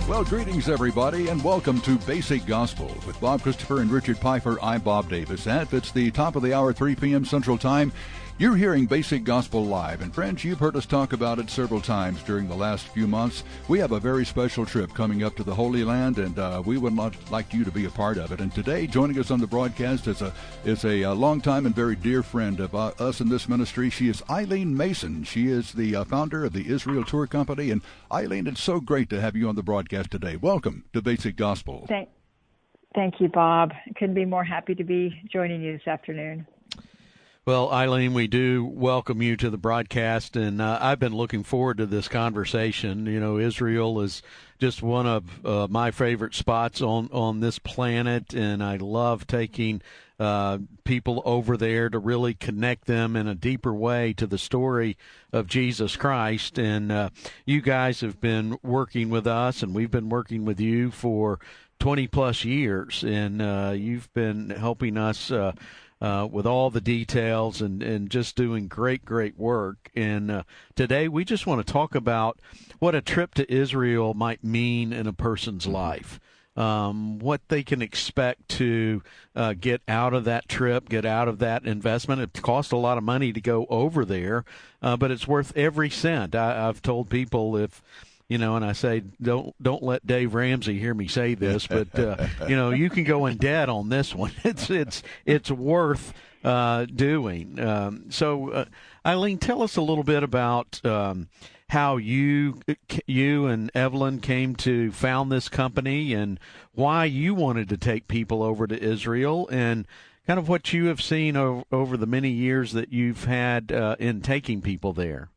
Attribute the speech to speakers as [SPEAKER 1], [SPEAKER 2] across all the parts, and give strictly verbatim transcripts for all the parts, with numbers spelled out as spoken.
[SPEAKER 1] Well, greetings, everybody, and welcome to Basic Gospel with Bob Christopher and Richard Pfeiffer. I'm Bob Davis, and if it's the top of the hour, three p.m. Central Time, you're hearing Basic Gospel live. And friends, you've heard us talk about it several times during the last few months. We have a very special trip coming up to the Holy Land, and uh, we would like you to be a part of it. And today, joining us on the broadcast is a is a, a longtime and very dear friend of uh, us in this ministry. She is Eileen Mason. She is the uh, founder of the Israel Tour Company. And Eileen, it's so great to have you on the broadcast today. Welcome to Basic Gospel.
[SPEAKER 2] Thank, thank you, Bob. Couldn't be more happy to be joining you this afternoon.
[SPEAKER 3] Well, Eileen, we do welcome you to the broadcast, and uh, I've been looking forward to this conversation. You know, Israel is just one of uh, my favorite spots on, on this planet, and I love taking uh, people over there to really connect them in a deeper way to the story of Jesus Christ. And uh, you guys have been working with us, and we've been working with you for twenty plus years, and uh, you've been helping us uh, Uh, with all the details and, and just doing great, great work. And uh, today we just want to talk about what a trip to Israel might mean in a person's life, um, what they can expect to uh, get out of that trip, get out of that investment. It costs a lot of money to go over there, uh, but it's worth every cent. I, I've told people if You know, and I say, don't don't let Dave Ramsey hear me say this, but uh, you know, you can go in debt on this one. It's it's it's worth uh, doing. Um, so, uh, Eileen, tell us a little bit about um, how you you and Evelyn came to found this company and why you wanted to take people over to Israel, and kind of what you have seen over, over the many years that you've had uh, in taking people there.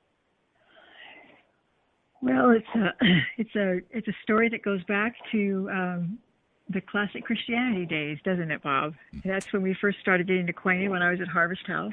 [SPEAKER 2] Well, it's a it's a it's a story that goes back to um, the classic Christianity days, doesn't it, Bob? That's when we first started getting acquainted when I was at Harvest House,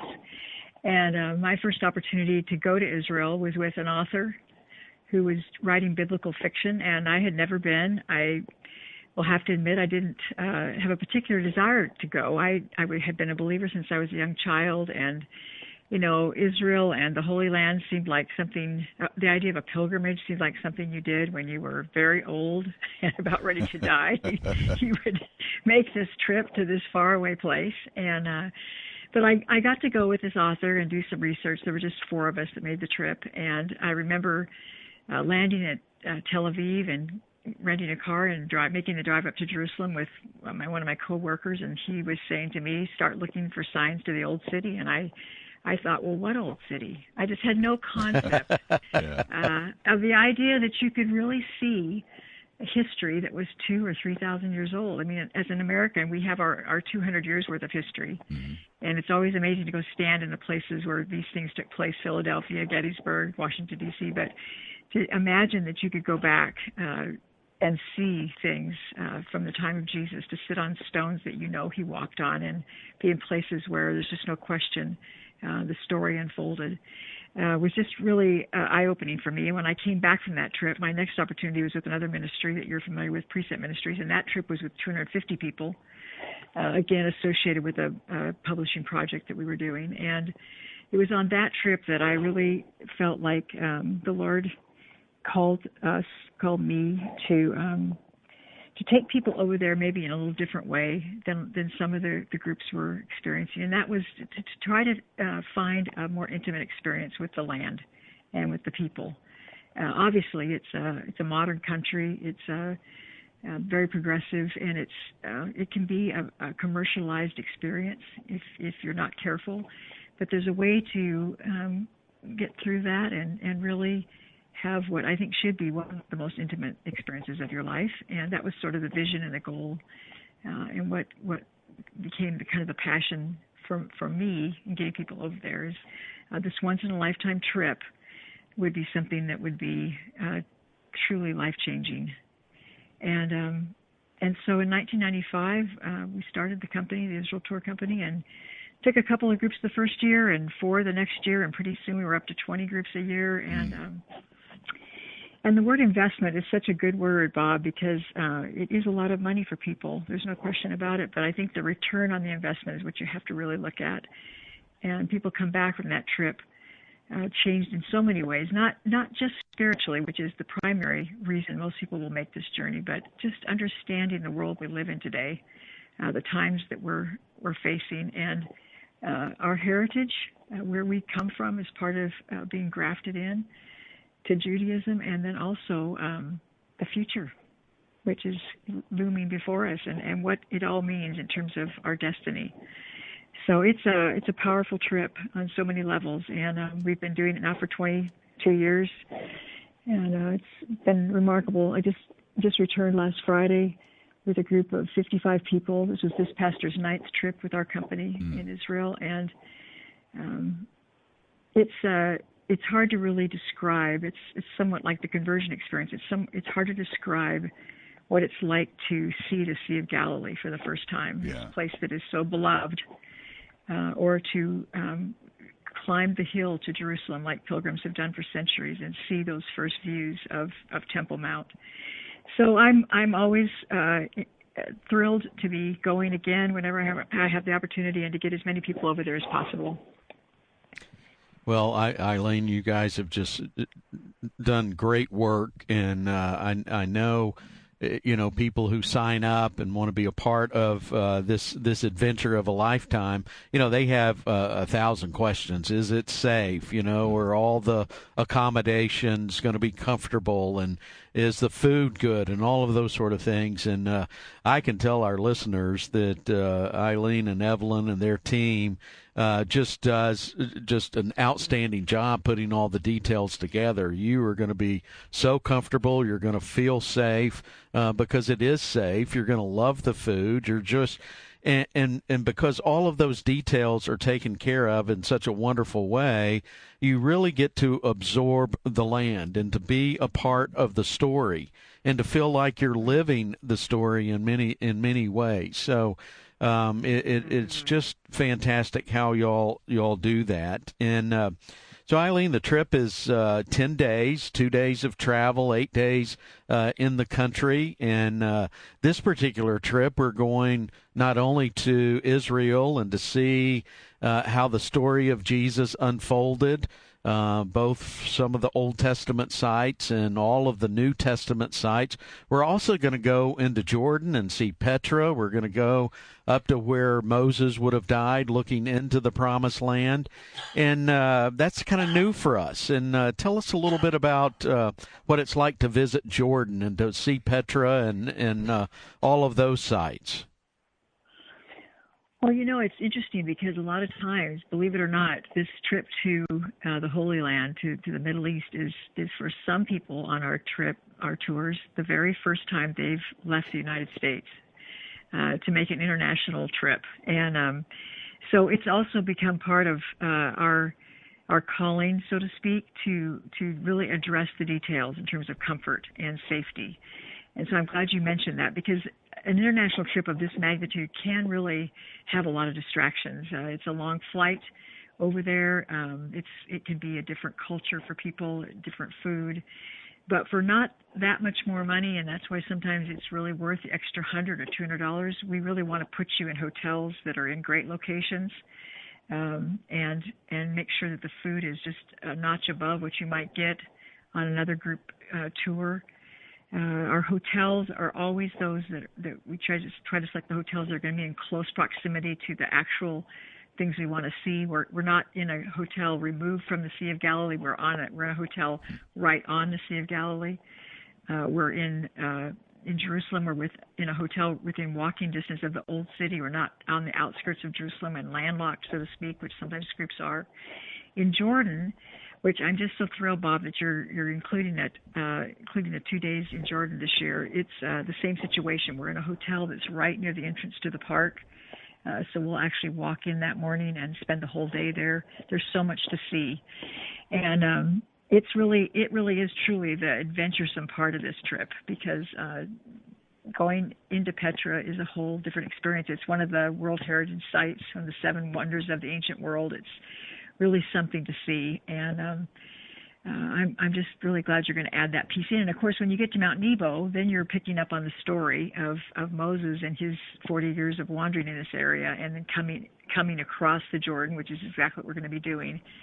[SPEAKER 2] and uh, my first opportunity to go to Israel was with an author who was writing biblical fiction, and I had never been. I will have to admit I didn't uh, have a particular desire to go. I I had been a believer since I was a young child, and you know, Israel and the Holy Land seemed like something, uh, the idea of a pilgrimage seemed like something you did when you were very old and about ready to die. you, you would make this trip to this faraway place. And, uh, but I, I got to go with this author and do some research. There were just four of us that made the trip. And I remember uh, landing at uh, Tel Aviv and renting a car and drive, making the drive up to Jerusalem with my, one of my coworkers. And he was saying to me, start looking for signs to the old city. And I, I thought, well, what old city? I just had no concept yeah. uh, of the idea that you could really see a history that was two or three thousand years old. I mean, as an American, we have our, our two hundred years worth of history, mm-hmm. and it's always amazing to go stand in the places where these things took place: Philadelphia, Gettysburg, Washington D C. But to imagine that you could go back uh, and see things uh, from the time of Jesus, to sit on stones that you know he walked on, and be in places where there's just no question. Uh, the story unfolded uh, was just really uh, eye-opening for me. And when I came back from that trip, my next opportunity was with another ministry that you're familiar with, Precept Ministries, and that trip was with two hundred fifty people, uh, again, associated with a, a publishing project that we were doing. And it was on that trip that I really felt like um, the Lord called us, called me to um, to take people over there maybe in a little different way than, than some of the, the groups were experiencing. And that was to, to try to uh, find a more intimate experience with the land and with the people. Uh, obviously, it's a, it's a modern country. It's a, a very progressive, and it's uh, it can be a, a commercialized experience if, if you're not careful. But there's a way to um, get through that and, and really have what I think should be one of the most intimate experiences of your life. And that was sort of the vision and the goal, uh, and what, what became the kind of the passion for, for me in getting people over there is uh, this once-in-a-lifetime trip would be something that would be uh, truly life-changing. And um, and so in nineteen ninety-five, uh, we started the company, the Israel Tour Company, and took a couple of groups the first year and four the next year, and pretty soon we were up to twenty groups a year. And um, and the word investment is such a good word, Bob, because uh, it is a lot of money for people. There's no question about it. But I think the return on the investment is what you have to really look at. And people come back from that trip uh, changed in so many ways, not not just spiritually, which is the primary reason most people will make this journey, but just understanding the world we live in today, uh, the times that we're we're facing, and uh, our heritage, uh, where we come from, as part of uh, being grafted in to Judaism, and then also um, the future, which is looming before us, and, and what it all means in terms of our destiny. So it's a it's a powerful trip on so many levels, and uh, we've been doing it now for twenty-two years, and uh, it's been remarkable. I just just returned last Friday with a group of fifty-five people. This was this pastor's ninth trip with our company mm. in Israel, and um, it's uh, it's hard to really describe. It's it's somewhat like the conversion experience. It's some it's hard to describe what it's like to see the Sea of Galilee for the first time,
[SPEAKER 1] yeah.
[SPEAKER 2] a place that is so beloved. Uh, or to um, climb the hill to Jerusalem like pilgrims have done for centuries and see those first views of, of Temple Mount. So I'm I'm always uh, thrilled to be going again whenever I have, I have the opportunity, and to get as many people over there as possible.
[SPEAKER 3] Well, I, Eileen, you guys have just done great work, and uh, I I know. You know, people who sign up and want to be a part of uh, this this adventure of a lifetime, you know, they have uh, a thousand questions. Is it safe? You know, are all the accommodations going to be comfortable? And is the food good? And all of those sort of things. And uh, I can tell our listeners that uh, Eileen and Evelyn and their team Uh, just does just an outstanding job putting all the details together. You are going to be so comfortable. You're going to feel safe uh, because it is safe. You're going to love the food. You're just and, and and because all of those details are taken care of in such a wonderful way, you really get to absorb the land and to be a part of the story and to feel like you're living the story in many in many ways. So. Um, it, it, it's just fantastic how y'all y'all do that. And uh, so, Eileen, the trip is uh, ten days, two days of travel, eight days uh, in the country. And uh, this particular trip, we're going not only to Israel and to see uh, how the story of Jesus unfolded, Uh, both some of the Old Testament sites and all of the New Testament sites. We're also going to go into Jordan and see Petra. We're going to go up to where Moses would have died, looking into the Promised Land. And uh, that's kind of new for us. And uh, tell us a little bit about uh, what it's like to visit Jordan and to see Petra and, and uh, all of those sites.
[SPEAKER 2] Well, you know, it's interesting because a lot of times, believe it or not, this trip to uh, the Holy Land, to, to the Middle East, is, is for some people on our trip, our tours, the very first time they've left the United States uh, to make an international trip. And um, so it's also become part of uh, our our calling, so to speak, to to really address the details in terms of comfort and safety. And so I'm glad you mentioned that, because an international trip of this magnitude can really have a lot of distractions. Uh, it's a long flight over there. Um, it's it can be a different culture for people, different food. But for not that much more money, and that's why sometimes it's really worth the extra one hundred dollars or two hundred dollars, we really want to put you in hotels that are in great locations, um, and and make sure that the food is just a notch above what you might get on another group uh, tour. Uh, our hotels are always those that, that we try to try to select the hotels that are going to be in close proximity to the actual things we want to see. We're we're not in a hotel removed from the Sea of Galilee. We're on it. We're in a hotel right on the Sea of Galilee. Uh, we're in uh, in Jerusalem. We're with in a hotel within walking distance of the old city. We're not on the outskirts of Jerusalem and landlocked, so to speak, which sometimes groups are. In Jordan, which I'm just so thrilled, Bob, that you're you're including that, uh, including the two days in Jordan this year. It's uh, the same situation. We're in a hotel that's right near the entrance to the park, uh, so we'll actually walk in that morning and spend the whole day there. There's so much to see, and um, it's really it really is truly the adventuresome part of this trip, because uh, going into Petra is a whole different experience. It's one of the World Heritage Sites, one of the seven wonders of the ancient world. It's really something to see, and um, uh, I'm, I'm just really glad you're going to add that piece in. And of course, when you get to Mount Nebo, then you're picking up on the story of, of Moses and his forty years of wandering in this area, and then coming coming across the Jordan, which is exactly what we're going to be doing,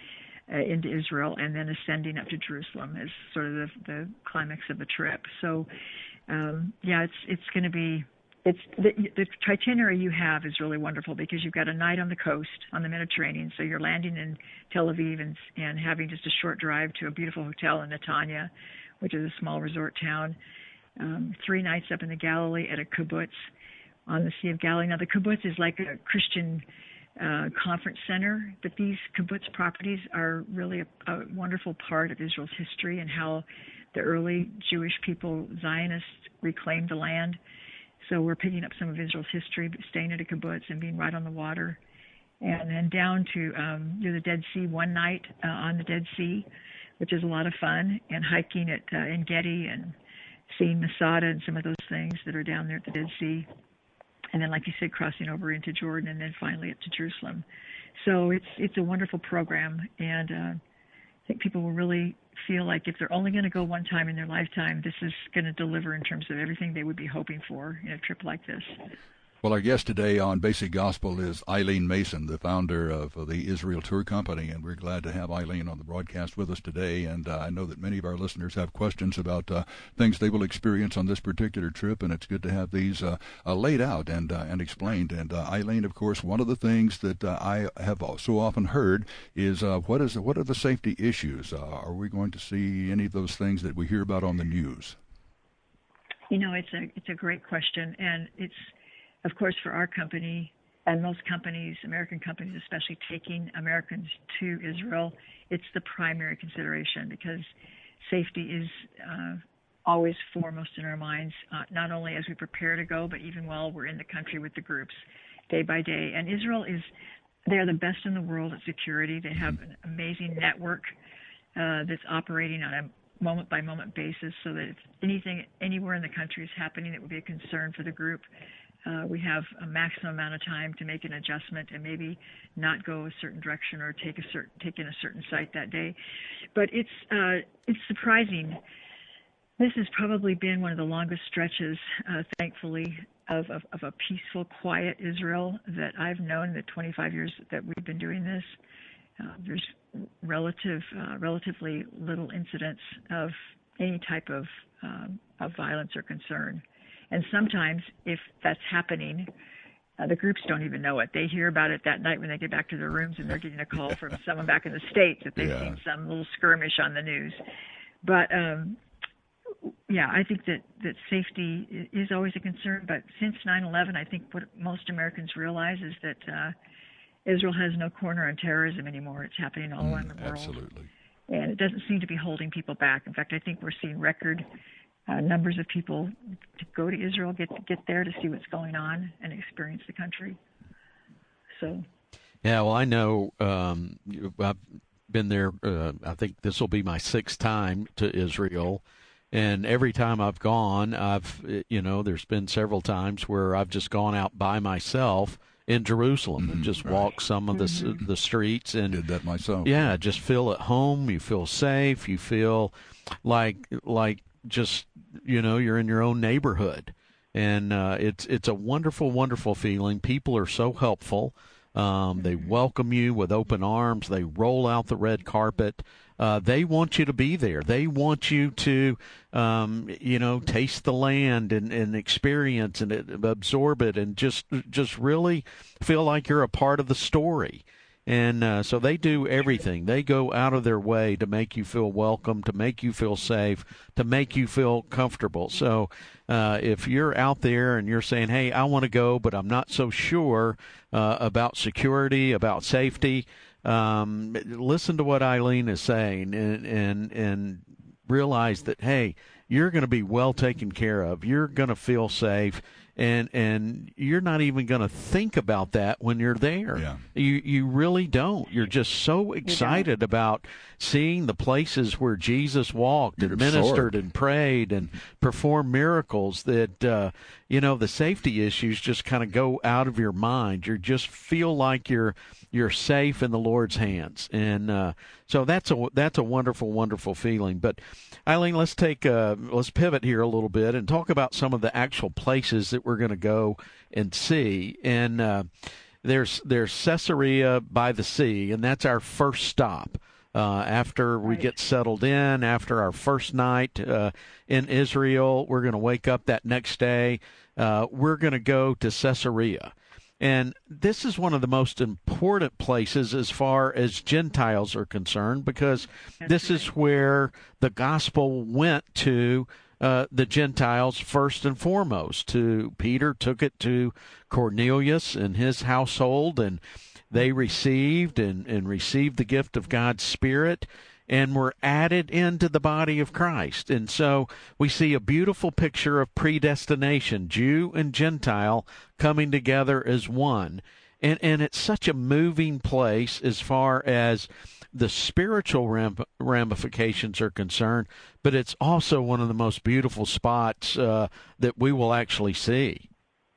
[SPEAKER 2] uh, into Israel, and then ascending up to Jerusalem as sort of the, the climax of the trip. So, um, yeah, it's it's going to be it's the, the itinerary you have is really wonderful because you've got a night on the coast on the Mediterranean, so you're landing in Tel Aviv and and having just a short drive to a beautiful hotel in Netanya, which is a small resort town. Um, three nights up in the Galilee at a kibbutz on the Sea of Galilee. Now, the kibbutz is like a Christian uh, conference center, but these kibbutz properties are really a, a wonderful part of Israel's history and how the early Jewish people, Zionists, reclaimed the land. So we're picking up some of Israel's history, staying at a kibbutz and being right on the water. And then down to um, near the Dead Sea one night uh, on the Dead Sea, which is a lot of fun, and hiking at uh, En Gedi and seeing Masada and some of those things that are down there at the Dead Sea. And then, like you said, crossing over into Jordan and then finally up to Jerusalem. So it's it's a wonderful program, and uh, I think people will really feel like if they're only going to go one time in their lifetime, this is going to deliver in terms of everything they would be hoping for in a trip like this.
[SPEAKER 1] Well, our guest today on Basic Gospel is Eileen Mason, the founder of the Israel Tour Company, and we're glad to have Eileen on the broadcast with us today. And uh, I know that many of our listeners have questions about uh, things they will experience on this particular trip, and it's good to have these uh, uh, laid out and uh, and explained. And uh, Eileen, of course, one of the things that uh, I have so often heard is uh, what is what are the safety issues? Uh, are we going to see any of those things that we hear about on the news?
[SPEAKER 2] You know, it's a it's a great question, and it's. Of course, for our company and most companies, American companies especially, taking Americans to Israel, it's the primary consideration because safety is uh, always foremost in our minds, uh, not only as we prepare to go, but even while we're in the country with the groups day by day. And Israel is, they're the best in the world at security. They have an amazing network uh, that's operating on a moment-by-moment basis so that if anything anywhere in the country is happening that would be a concern for the group, Uh, we have a maximum amount of time to make an adjustment and maybe not go a certain direction or take a certain take in a certain site that day. But it's uh, it's surprising. This has probably been one of the longest stretches, uh, thankfully, of, of, of a peaceful, quiet Israel that I've known in the twenty-five years that we've been doing this. Uh, there's relative, uh, relatively little incidents of any type of um, of violence or concern. And sometimes, if that's happening, uh, the groups don't even know it. They hear about it that night when they get back to their rooms and they're getting a call from someone back in the States that they've yeah. seen some little skirmish on the news. But, um, yeah, I think that, that safety is always a concern. But since nine eleven, I think what most Americans realize is that uh, Israel has no corner on terrorism anymore. It's happening all around mm, the world.
[SPEAKER 1] Absolutely.
[SPEAKER 2] And it doesn't seem to be holding people back. In fact, I think we're seeing record Uh, numbers of people to go to Israel, get get there to see what's going on and experience the country. So,
[SPEAKER 3] yeah, well, I know um, I've been there. Uh, I think this will be my sixth time to Israel, and every time I've gone, I've you know, there's been several times where I've just gone out by myself in Jerusalem mm-hmm, and just right. walk some of the mm-hmm. the streets and
[SPEAKER 1] did that myself.
[SPEAKER 3] Yeah, just feel at home. You feel safe. You feel like like. just, you know, you're in your own neighborhood. And uh, it's it's a wonderful, wonderful feeling. People are so helpful. Um, they welcome you with open arms. They roll out the red carpet. Uh, they want you to be there. They want you to, um, you know, taste the land and, and experience and absorb it and just just really feel like you're a part of the story. And uh, so they do everything. They go out of their way to make you feel welcome, to make you feel safe, to make you feel comfortable. So uh, if you're out there and you're saying, hey, I want to go, but I'm not so sure uh, about security, about safety, um, listen to what Eileen is saying and, and, and realize that, hey, you're going to be well taken care of. You're going to feel safe. And and you're not even going to think about that when you're there.
[SPEAKER 1] Yeah.
[SPEAKER 3] You you really don't. You're just so excited about seeing the places where Jesus walked you're and ministered absorbed. and prayed and performed miracles that, uh, you know, the safety issues just kind of go out of your mind. You just feel like you're you're safe in the Lord's hands. And uh, so that's a that's a wonderful, wonderful feeling. But Eileen, let's take uh, let's pivot here a little bit and talk about some of the actual places that we're going to go and see. And uh, there's there's Caesarea by the sea, and that's our first stop. Uh, after we
[SPEAKER 2] Right.
[SPEAKER 3] get settled in, after our first night uh, in Israel, we're going to wake up that next day. Uh, we're going to go to Caesarea. And this is one of the most important places as far as Gentiles are concerned, because
[SPEAKER 2] That's
[SPEAKER 3] this
[SPEAKER 2] right.
[SPEAKER 3] is where the gospel went to uh, the Gentiles first and foremost. To Peter took it to Cornelius and his household, and they received and, and received the gift of God's Spirit and were added into the body of Christ. And so we see a beautiful picture of predestination, Jew and Gentile coming together as one. And, and it's such a moving place as far as the spiritual ram- ramifications are concerned, but it's also one of the most beautiful spots uh, that we will actually see.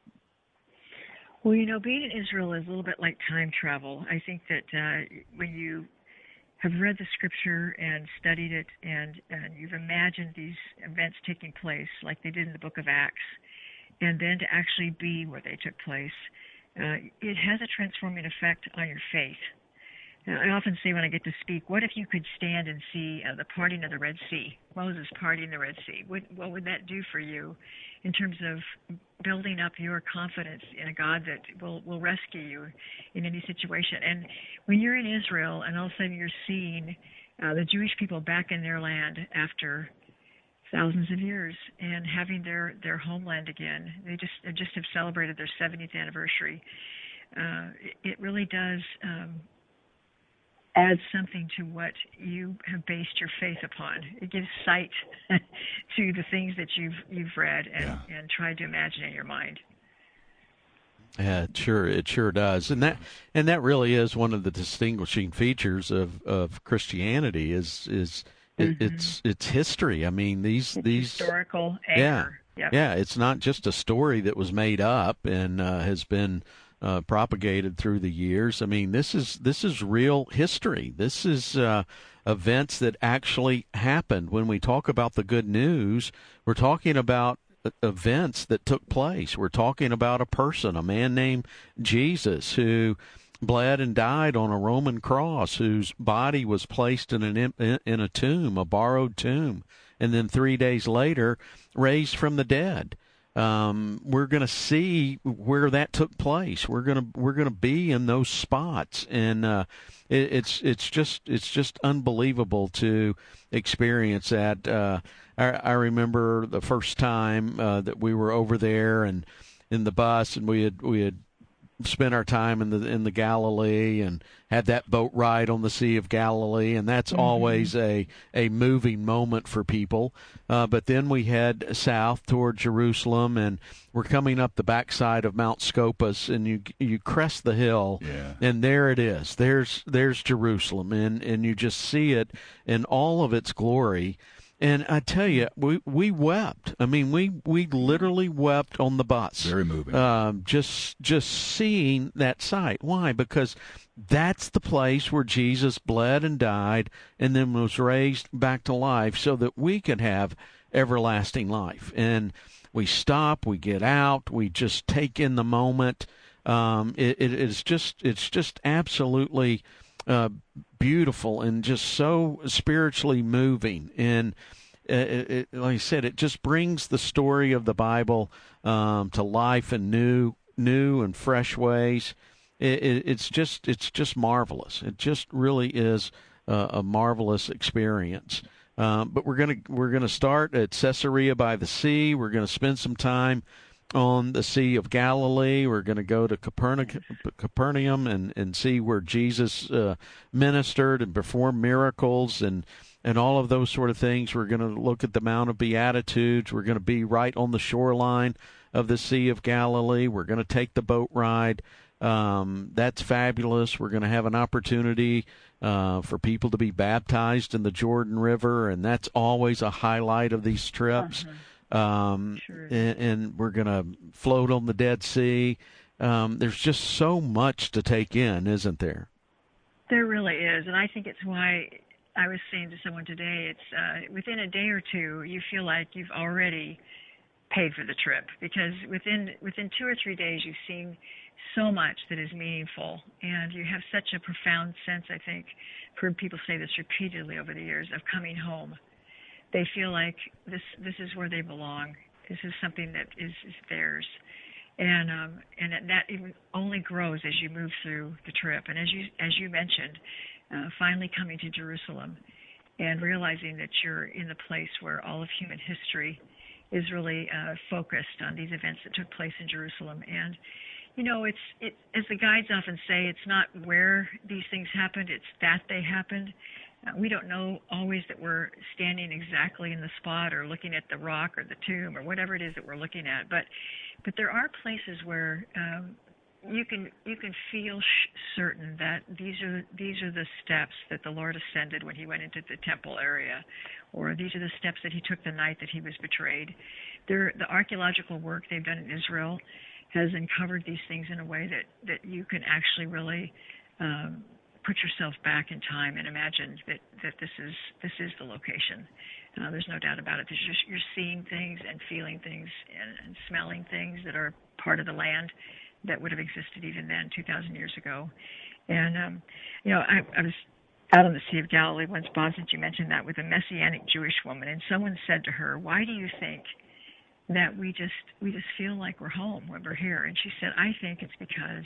[SPEAKER 2] Well, you know, being in Israel is a little bit like time travel. I think that uh, when you have read the scripture and studied it, and, and you've imagined these events taking place like they did in the book of Acts, and then to actually be where they took place, uh, it has a transforming effect on your faith. Now, I often say when I get to speak, what if you could stand and see uh, the parting of the Red Sea, Moses parting the Red Sea? What, what would that do for you in terms of building up your confidence in a God that will, will rescue you in any situation? And when you're in Israel and all of a sudden you're seeing uh, the Jewish people back in their land after thousands of years and having their, their homeland again, they just they just have celebrated their seventieth anniversary. Uh, it, it really does um, add something to what you have based your faith upon. It gives sight to the things that you've you've read and,
[SPEAKER 1] Yeah.
[SPEAKER 2] and tried to imagine in your mind.
[SPEAKER 3] Yeah, it sure it sure does, and that and that really is one of the distinguishing features of, of Christianity is is it,
[SPEAKER 2] Mm-hmm.
[SPEAKER 3] it's it's history. I mean these
[SPEAKER 2] It's
[SPEAKER 3] these
[SPEAKER 2] historical
[SPEAKER 3] yeah
[SPEAKER 2] anchor. Yep.
[SPEAKER 3] yeah it's not just a story that was made up and uh, has been uh, propagated through the years. I mean this is this is real history. This is uh, events that actually happened. When we talk about the good news, we're talking about events that took place. We're talking about a person, a man named Jesus, who bled and died on a Roman cross, whose body was placed in an in a tomb, a borrowed tomb, and then three days later raised from the dead. Um, we're going to see where that took place. We're going to we're going to be in those spots, and uh, it, it's it's just it's just unbelievable to experience that. Uh, I, I remember the first time uh, that we were over there and in the bus, and we had we had spent our time in the in the Galilee and had that boat ride on the Sea of Galilee, and that's mm-hmm. always a a moving moment for people. Uh, but then we head south toward Jerusalem, and we're coming up the backside of Mount Scopus, and you you crest the hill,
[SPEAKER 1] yeah.
[SPEAKER 3] and there it is. There's there's Jerusalem, and and you just see it in all of its glory. And I tell you, we we wept. I mean, we, we literally wept on the bus.
[SPEAKER 1] Very moving.
[SPEAKER 3] Um, just just seeing that sight. Why? Because that's the place where Jesus bled and died, and then was raised back to life, so that we could have everlasting life. And we stop, we get out, we just take in the moment. Um, it, it is just it's just absolutely. Uh, beautiful and just so spiritually moving, and uh, it, it, like I said, it just brings the story of the Bible um, to life in new, new and fresh ways. It, it, it's just, it's just marvelous. It just really is uh, a marvelous experience. Um, but we're gonna we're gonna start at Caesarea by the sea. We're gonna spend some time on the Sea of Galilee. We're going to go to Capernaum, Capernaum and, and see where Jesus uh, ministered and performed miracles and, and all of those sort of things. We're going to look at the Mount of Beatitudes. We're going to be right on the shoreline of the Sea of Galilee. We're going to take the boat ride. Um, that's fabulous. We're going to have an opportunity uh, for people to be baptized in the Jordan River, and that's always a highlight of these trips. Uh-huh. Um,
[SPEAKER 2] sure.
[SPEAKER 3] and, and we're going to float on the Dead Sea. Um, there's just so much to take in, isn't there?
[SPEAKER 2] There really is, and I think it's why I was saying to someone today, it's uh, within a day or two, you feel like you've already paid for the trip, because within within two or three days you've seen so much that is meaningful, and you have such a profound sense, I think, I've heard people say this repeatedly over the years, of coming home. They feel like this this is where they belong. This is something that is, is theirs. And um, and that even only grows as you move through the trip. And as you as you mentioned, uh, finally coming to Jerusalem and realizing that you're in the place where all of human history is really uh, focused on these events that took place in Jerusalem. And you know, it's it as the guides often say, it's not where these things happened; it's that they happened. Uh, we don't know always that we're standing exactly in the spot or looking at the rock or the tomb or whatever it is that we're looking at, but but there are places where um, you can you can feel sh- certain that these are these are the steps that the Lord ascended when he went into the temple area, or these are the steps that he took the night that he was betrayed. There, the archaeological work they've done in Israel has uncovered these things in a way that, that you can actually really um, put yourself back in time and imagine that, that this is this is the location. Uh, there's no doubt about it. There's just, you're seeing things and feeling things and, and smelling things that are part of the land that would have existed even then, two thousand years ago. And, um, you know, I, I was out on the Sea of Galilee once, Bob, since you mentioned that, with a Messianic Jewish woman, and someone said to her, "Why do you think that we just we just feel like we're home when we're here?" And she said, "I think it's because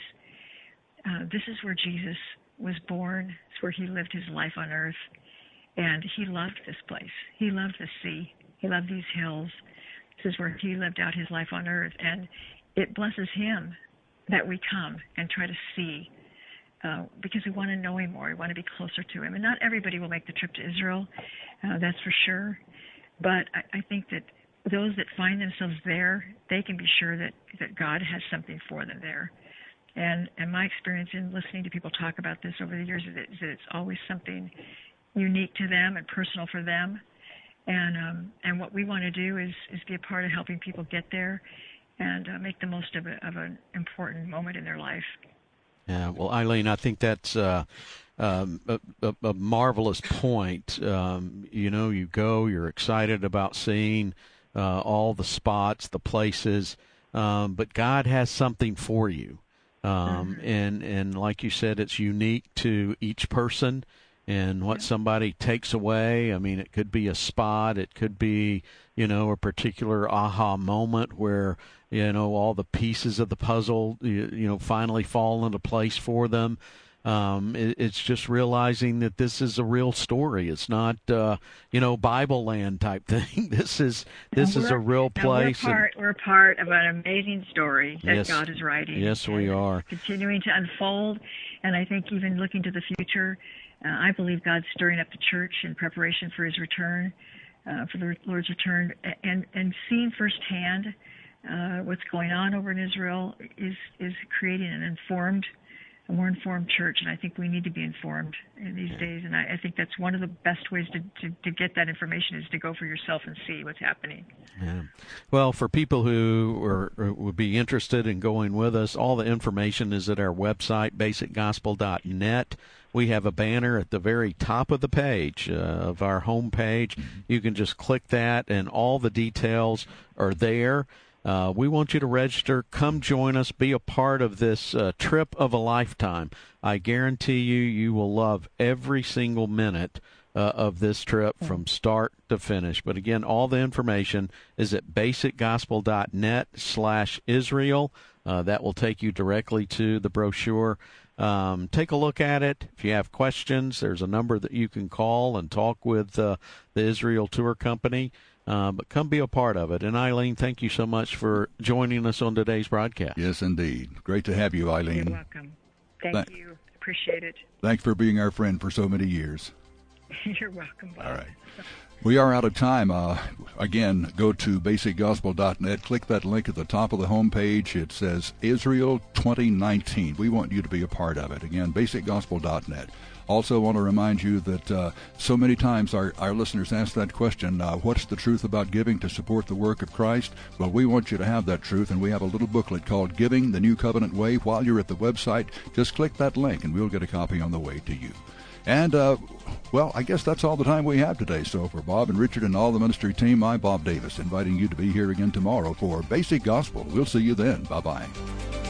[SPEAKER 2] uh, this is where Jesus was born. It's where he lived his life on earth, and he loved this place. He loved the sea. He loved these hills. This is where he lived out his life on earth, and it blesses him that we come and try to see, uh, because we want to know him more. We want to be closer to him. And not everybody will make the trip to Israel, uh, that's for sure. But I, I think that those that find themselves there, they can be sure that, that God has something for them there. And and my experience in listening to people talk about this over the years is that, is that it's always something unique to them and personal for them. And um, and what we want to do is, is be a part of helping people get there and uh, make the most of, a, of an important moment in their life.
[SPEAKER 3] Yeah, well, Eileen, I think that's uh, um, a, a, a marvelous point. Um, you know, you go, you're excited about seeing uh, all the spots, the places, um, but God has something for you. Um, mm-hmm. and, and like you said, it's unique to each person and what somebody takes away. I mean, it could be a spot, it could be, you know, a particular aha moment where, you know, all the pieces of the puzzle, you, you know, finally fall into place for them. Um, it, it's just realizing that this is a real story. It's not, uh, you know, Bible land type thing. This is this is a real place.
[SPEAKER 2] We're part, we're part of an amazing story that
[SPEAKER 3] yes,
[SPEAKER 2] God is writing.
[SPEAKER 3] Yes, we are.
[SPEAKER 2] Continuing to unfold. And I think even looking to the future, uh, I believe God's stirring up the church in preparation for his return, uh, for the Lord's return, and, and seeing firsthand uh, what's going on over in Israel is, is creating an informed a more informed church, and I think we need to be informed in these yeah. days. And I, I think that's one of the best ways to, to, to get that information is to go for yourself and see what's happening.
[SPEAKER 3] Yeah. Well, for people who are, or would be interested in going with us, all the information is at our website, basic gospel dot net. We have a banner at the very top of the page uh, of our homepage. Mm-hmm. You can just click that, and all the details are there. Uh, we want you to register. Come join us. Be a part of this uh, trip of a lifetime. I guarantee you, you will love every single minute uh, of this trip from start to finish. But again, all the information is at basic gospel dot net slash Israel. Uh, that will take you directly to the brochure. Um, take a look at it. If you have questions, there's a number that you can call and talk with uh, the Israel Tour Company. Uh, but come be a part of it. And Eileen, thank you so much for joining us on today's broadcast.
[SPEAKER 1] Yes, indeed. Great to have you, Eileen.
[SPEAKER 2] You're welcome. Thank Th- you. Appreciate it.
[SPEAKER 1] Thanks for being our friend for so many years.
[SPEAKER 2] You're welcome, Bob.
[SPEAKER 1] All right. We are out of time. Uh, again, go to basic gospel dot net. Click that link at the top of the homepage. It says Israel twenty nineteen. We want you to be a part of it. Again, basic gospel dot net. Also want to remind you that uh, so many times our, our listeners ask that question, uh, what's the truth about giving to support the work of Christ? Well, we want you to have that truth, and we have a little booklet called Giving the New Covenant Way. While you're at the website, just click that link, and we'll get a copy on the way to you. And, uh, well, I guess that's all the time we have today. So for Bob and Richard and all the ministry team, I'm Bob Davis, inviting you to be here again tomorrow for Basic Gospel. We'll see you then. Bye-bye.